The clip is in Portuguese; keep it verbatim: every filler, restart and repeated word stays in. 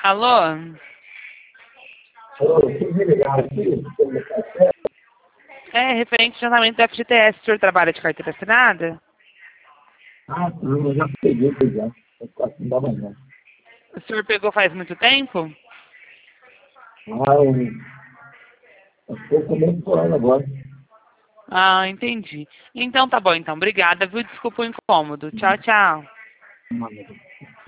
Alô? Alô, vocês me ligaram aqui? Sobre o café? É, referente ao tratamento do F G T S, o senhor trabalha de carteira assinada? Ah, sim, eu já peguei, pois já. É quatro da manhã. O senhor pegou faz muito tempo? Ah, eu eu estou comendo por ela agora. Ah, entendi. Então tá bom, então. Obrigada, viu? Desculpa o incômodo. Tchau, tchau. Hum.